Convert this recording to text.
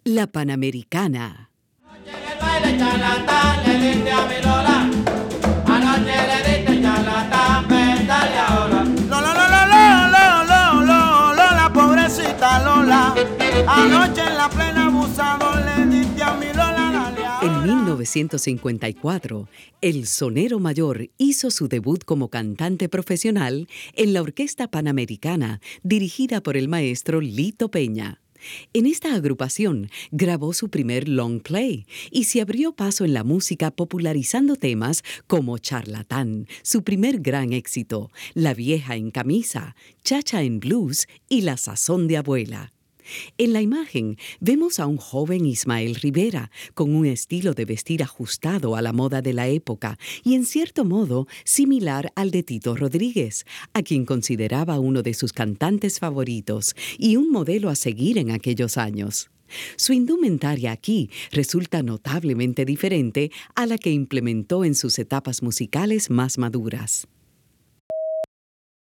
La Panamericana. Anoche en el baile charlatán le diste a mi Lola. Anoche le diste charlatán, ven, dale ahora. Lola, Lola, Lola, Lola, Lola, Lola, pobrecita Lola. Anoche en la plena abusador le diste a mi Lola, dale ahora. En 1954, el sonero mayor hizo su debut como cantante profesional en la Orquesta Panamericana, dirigida por el maestro Lito Peña. En esta agrupación grabó su primer long play y se abrió paso en la música popularizando temas como Charlatán, su primer gran éxito, La vieja en camisa, Chacha en blues y La sazón de abuela. En la imagen vemos a un joven Ismael Rivera con un estilo de vestir ajustado a la moda de la época y en cierto modo similar al de Tito Rodríguez, a quien consideraba uno de sus cantantes favoritos y un modelo a seguir en aquellos años. Su indumentaria aquí resulta notablemente diferente a la que implementó en sus etapas musicales más maduras.